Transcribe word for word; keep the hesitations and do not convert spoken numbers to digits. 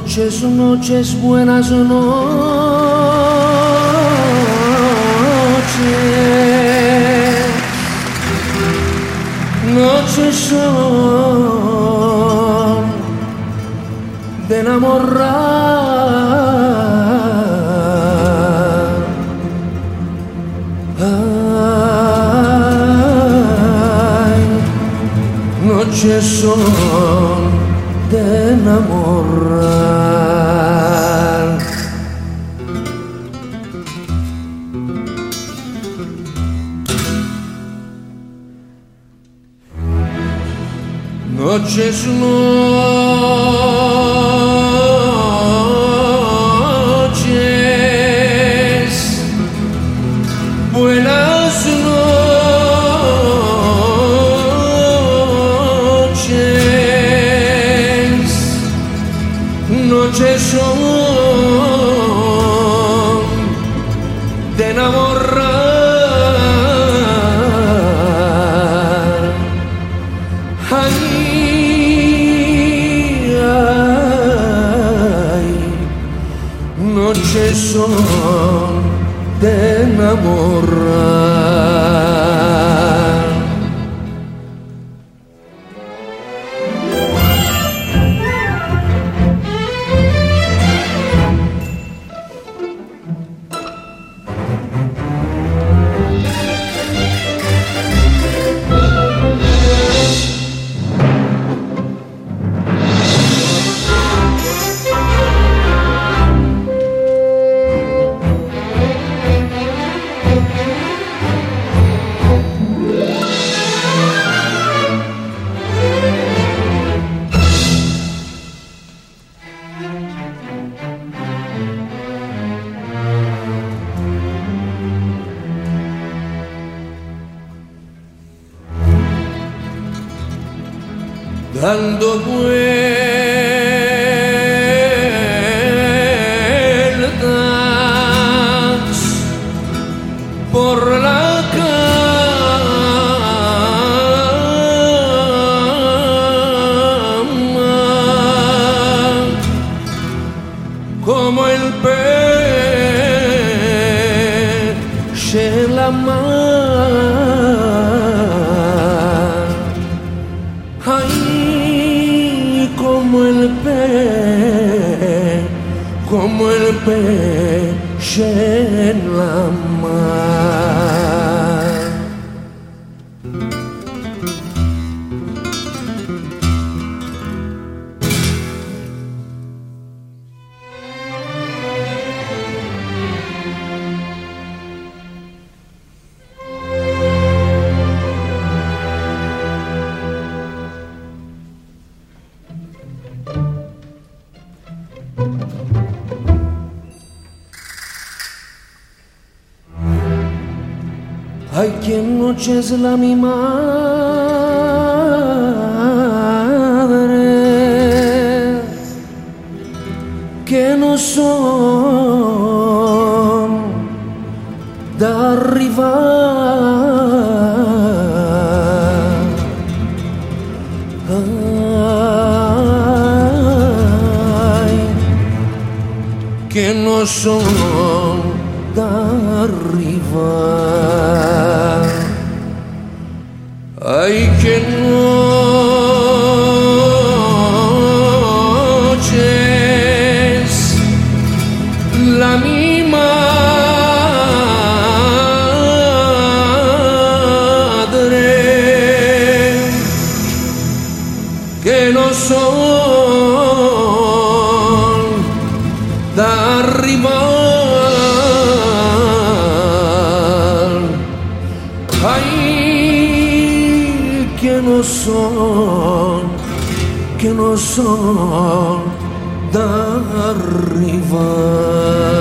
Noches, noches, buenas noches. Noches son de enamorar. Ay, noches son de enamorar. Noches, noches, buenas noches, noches son de enamorar. Ay, noches son de enamorar. Dando vueltas por la cama como el pez en la mar. Ay, como el pez, como el pez en la mar. Ay, qué noche es la mi madre, que no son de arribar. Ay, que no son de arribar. Ay, qué noches la mi madre, que no son de arribar. Ay, que no son, que no son de arribar.